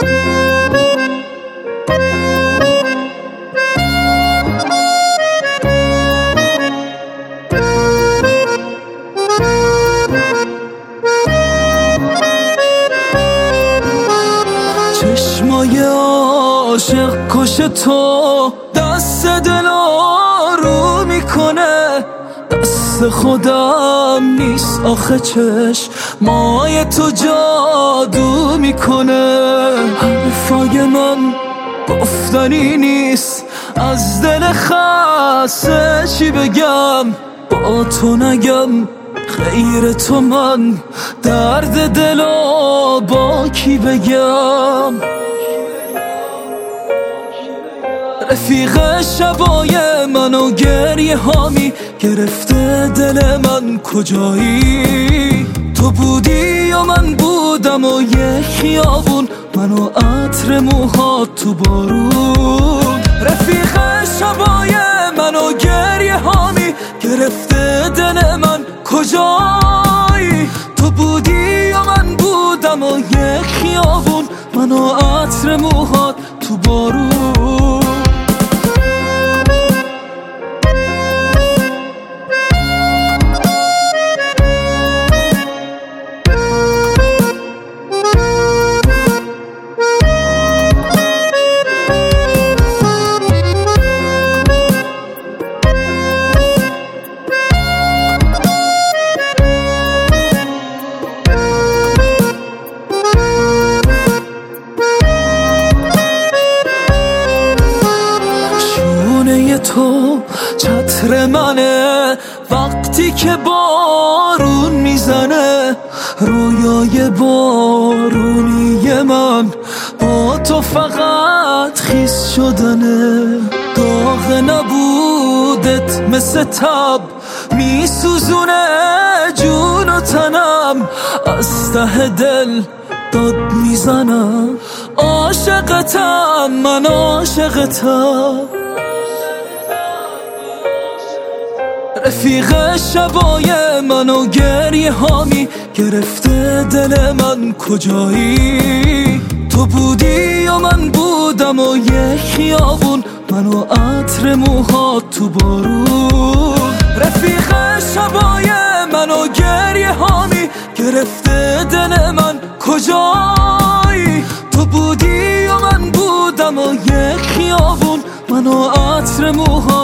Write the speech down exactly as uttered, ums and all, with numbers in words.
چشمای عاشق کش تو دست دل آروم میکنه، دست خودم نیست آخه چشمای تو جادو میکنه. حرفای من گفتنی نیست، از دل خسته چی بگم، با تو نگم غیر تو من درد دلو با کی بگم. رفیق شبای من و گریه هامی گرفته دل من، کجایی؟ تو بودی و من بودم و یه خیابون، من و عطر موهات تو بارون. رفیق شبای من و گریه هامی گرفته دل من، کجایی؟ تو بودی و من بودم و یه خیابون، من و عطر موهات تو بارون. تو چتر منه وقتی که بارون میزنه، رویای بارونی من با تو فقط خیس شدنه. داغ نبودت مثل تب میسوزونه جون و تنم، از ته دل داد میزنم عاشقتم، من عاشقتم. رفیق شبای من و گریه هامی گرفته دل من، کجایی؟ تو بودی و من بودم و یه خیابون، من و عطر موهات تو بارون. رفیق شبای من و گریه هامی گرفته دل من، کجایی؟ تو بودی و من بودم و یه خیابون، من و عطر موهات